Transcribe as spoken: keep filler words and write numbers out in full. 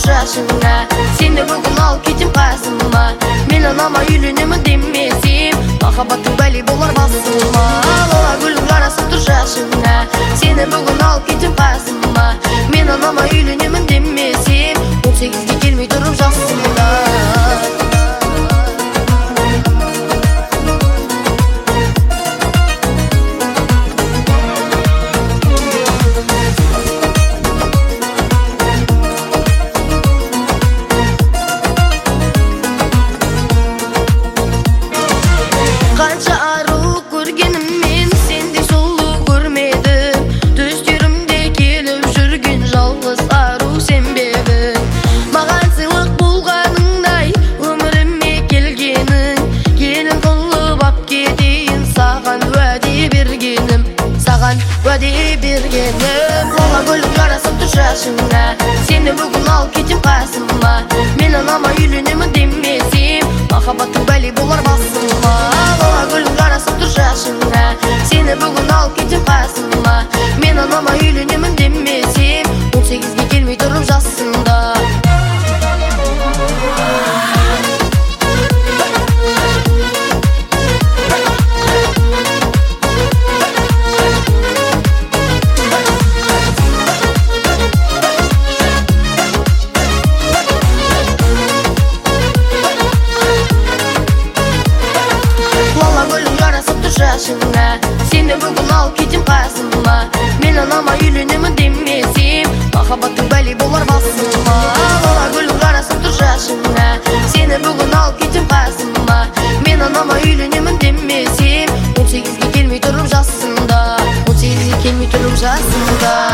жашыңа. Сені бүгін ал кетем қасыма, мен анама үйленемін демесем, махаббаттың бәле болар басыма. Лала гүлің жарасып тұр жашыңа, сені бүгін ал кетем қасыма, мен анама үйленемін демесем, он сегізге келмей тұрып жасымда. Қанша ару көргеніммен сендей сұлу көрмедім, түстерімде келіп жүрген жалғыз ару сен бе едің. Маған сыйлық болғаныңдай өміріме келгенің, келін қылып ап кетейін саған уәде бергенім, саған уәде бергенім. Лала гүлің жарасып тұр жашыңа, сені бүгін ал кетем қасыма, мен анама үйленемін демесем, махаббаттың бәле болар басыма. Лала гүлің жарасып тұр жашыңа, сені бүгін ал кетем қасыма, мен анама үйленемін демесем, он сегізге келмей тұрып жасымда. Лала гүлің жарасып тұр жашыңа, сені бүгін ал кетем қасыма, мен анама үйленемін демесем, махаббаттың бәле болар басыма. Лала гүлің жарасып тұр жашыңа, сені бүгін ал кетем қасыма, мен анама үйленемін демесем, он сегізге келмей тұрып жасымда, он сегізге келмей тұрып жасымда.